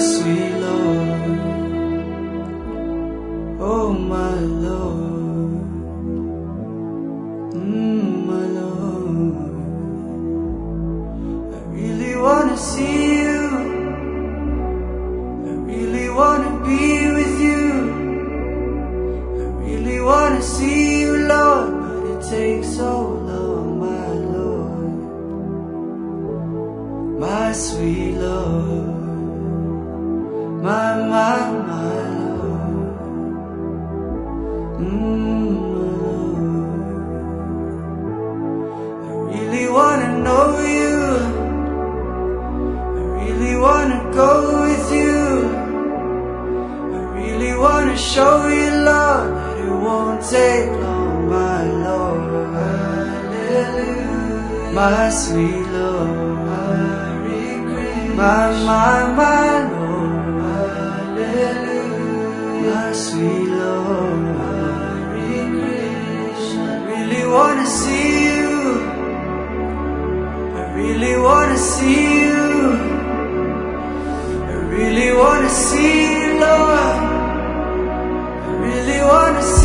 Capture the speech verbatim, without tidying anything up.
sweet Lord, oh my Lord, mm, my Lord. I really wanna see you, I really wanna be with you, I really wanna see you, Lord, but it takes so long, my Lord, my sweet Lord, my, my, my Lord, mm, my Lord. I really wanna know you, I really wanna go with you, I really wanna show you, Lord, that it won't take long, my Lord, hallelujah, my sweet Lord, my, my, my Lord, hallelujah, my sweet Lord, Hare Krishna. I really wanna see you, I really wanna see you, I really wanna see you, Lord, I really wanna see you.